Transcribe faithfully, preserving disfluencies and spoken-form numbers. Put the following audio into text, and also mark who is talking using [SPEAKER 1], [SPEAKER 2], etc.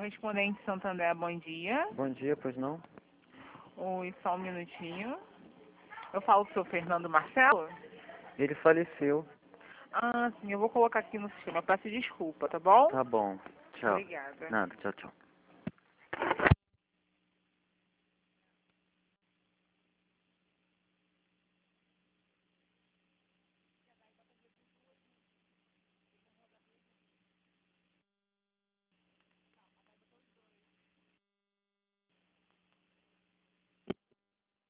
[SPEAKER 1] Correspondente Santander, bom dia.
[SPEAKER 2] Bom dia, pois não?
[SPEAKER 1] Oi, só um minutinho. Eu falo com o seu Fernando Marcelo?
[SPEAKER 2] Ele faleceu.
[SPEAKER 1] Ah, sim, eu vou colocar aqui no sistema. Peço desculpa, tá bom?
[SPEAKER 2] Tá bom. Tchau.
[SPEAKER 1] Obrigada.
[SPEAKER 2] Nada, tchau, tchau.